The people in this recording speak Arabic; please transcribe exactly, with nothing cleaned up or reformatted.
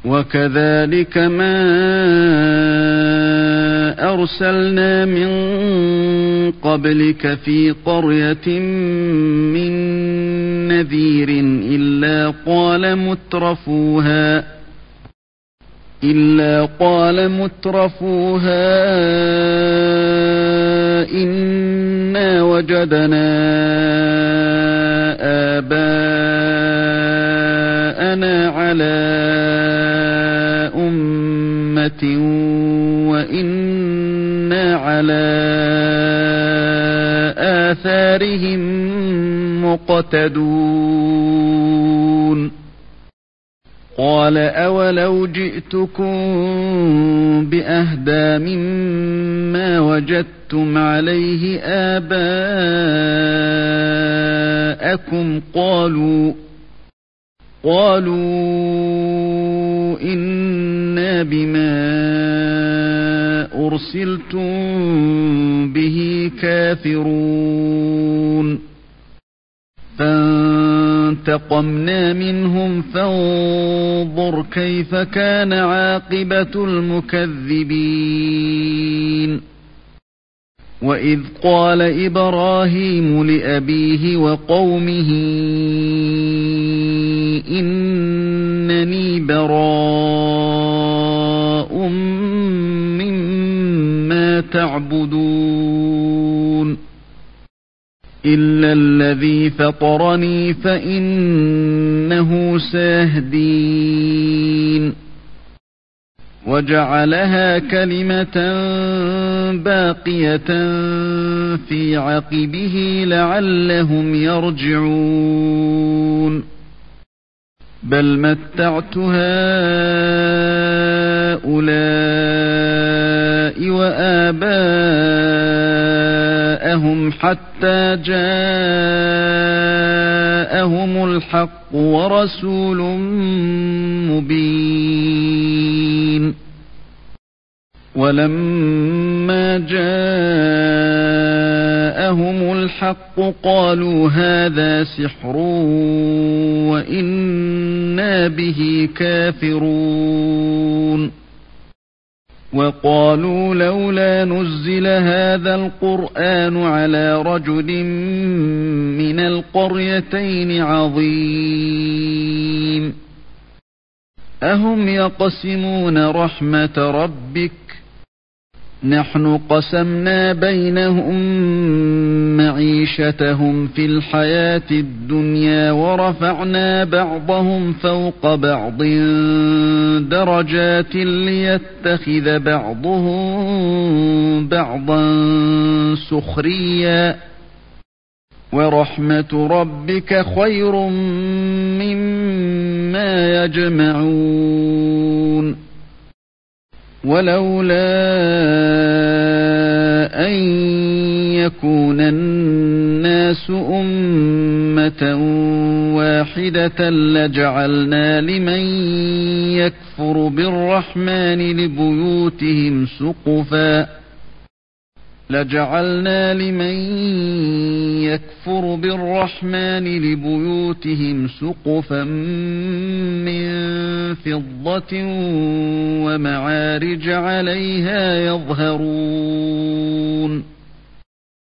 وكذلك ما أرسلنا من قبلك في قرية من نذير إلا قال مترفوها إلا قال مترفوها إنا وجدنا آباءنا على أمة وإنا على آثارهم مقتدون قال أولو جئتكم بأهدى مما وجدتم عليه آباءكم قالوا قالوا إنا بما أرسلتم به كافرون فانتقمنا منهم فانظر كيف كان عاقبة المكذبين وإذ قال إبراهيم لأبيه وقومه إنني براء مما تعبدون إلا الذي فطرني فإنه سيهدين وجعلها كلمة باقية في عقبه لعلهم يرجعون بل متعت هؤلاء وآباءهم حتى جاءهم الحق ورسول مبين ولما جاءهم الحق قالوا هذا سحر وإنا به كافرون وقالوا لولا نزل هذا القرآن على رجل من القريتين عظيم أهم يقسمون رحمة ربك نحن قسمنا بينهم معيشتهم في الحياة الدنيا ورفعنا بعضهم فوق بعض درجات ليتخذ بعضهم بعضا سخريا ورحمة ربك خير مما يجمعون ولولا أن يكون الناس أمة واحدة لجعلنا لمن يكفر بالرحمن لبيوتهم سقفا لجعلنا لمن يكفر بالرحمن لبيوتهم سقفا من فضة ومعارج عليها يظهرون